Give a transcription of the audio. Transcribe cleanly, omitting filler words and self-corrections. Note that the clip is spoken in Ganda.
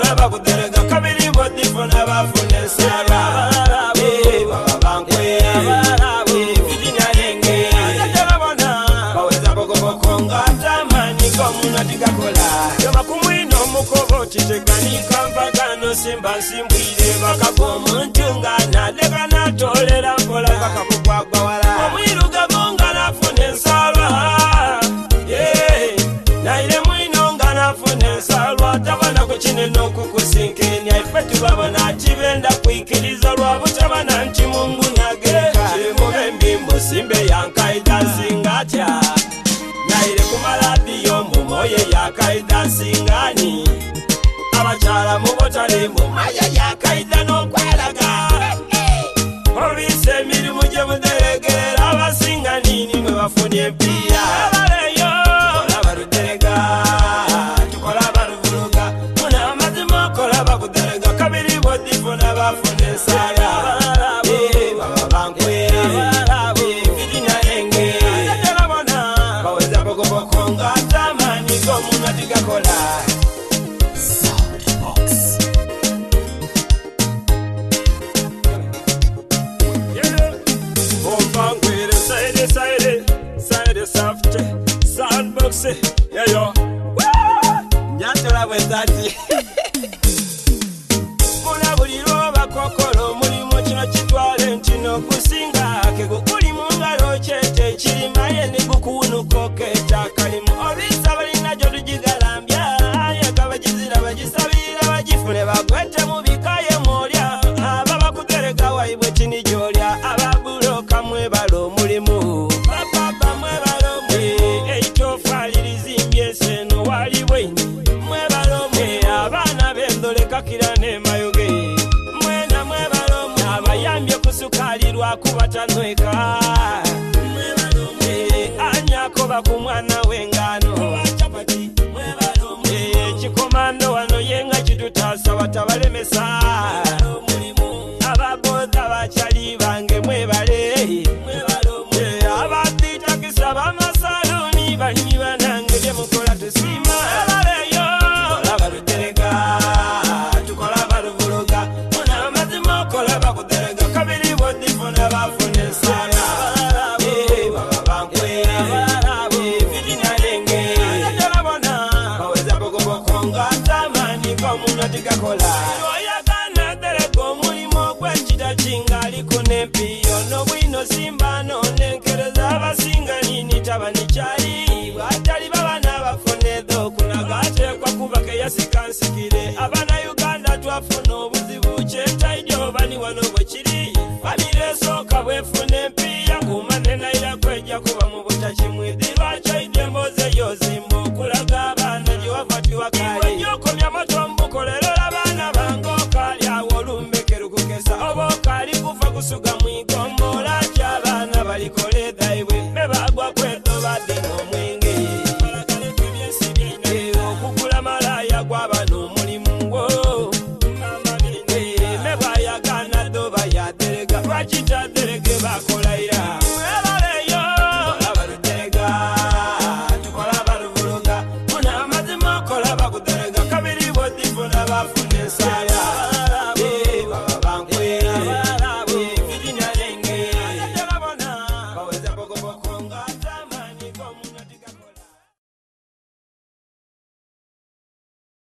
bakola bakutereka kabiri bodifuna bafune sara baba bankwe vidinya nenge ajajalabona baweza bokoboko ngatamani komuna tigakola yoma kumwino mukobo chitegani kampagano simba nsimbwire bakagomuntungana lekana tolera mpola bakakugwagwa wala omwiruga monga nafune nsala naire mwino nga nafune nsalwa tabana kukinene okukusinkenya ife tubabona kibenda kwikiriza lwabutabana nti mungu nagereka mube simbe yankaida singatya naire kumaladiyo mumoye yakaida singani abakyala mubotale mumaya yakaida n'okwalaga olwise emirimu gye muderegera abasinga nini mwe bafunye empiya abaleyo kola baruderega tukola baruvuluga muna amazima okola bakuderega kabiri bodifuna bafune ensala baba bankwe vidinya nenge ajajalabona baweza bokoboko ngatamani gomuna tigakola yeah, yo. Nyantola bwezati. Muna buliro bakokolo mulimo kino kitwale ntino kusinga kegukuli mungalo kyete kirimaye ne bukunuko keta kalimu obisa balina gyo tugigalambya yakabagizira bagisabira bagifune bagwete mu bikaye molya ababa kutereka waibwe kini gyolya ababulo kamwe balo mulimu papa mwe balo seno wali bweni mwe balomwe abana bendoleka kirane mayoge mwena mwe balomwe abayambye kusukalirwa kubatanweka mwe balomwe anyako bakumwana wengano chapati mwe balomwe chikomando wano yenga chitutasa watabalemesa ababoda bachali bange mwe bale mwe balomwe abapita kisaba masaloni balimi banange mukola tusima abaleyo kola baruterega tukola baruvuluga muna amazima okola bakuterega kabiri bodifuna bafune ensala baba bankwe vidinya nenge ajajalabona baweza bokoboko ngatamani komuna tigakola oyagana tereka omulimo gwekita kingali kunempiyo nobwino simba nonenkereza abasinga nini tabani kyali batali babana bafune dho kunagatekwa kubake yasikansikire abana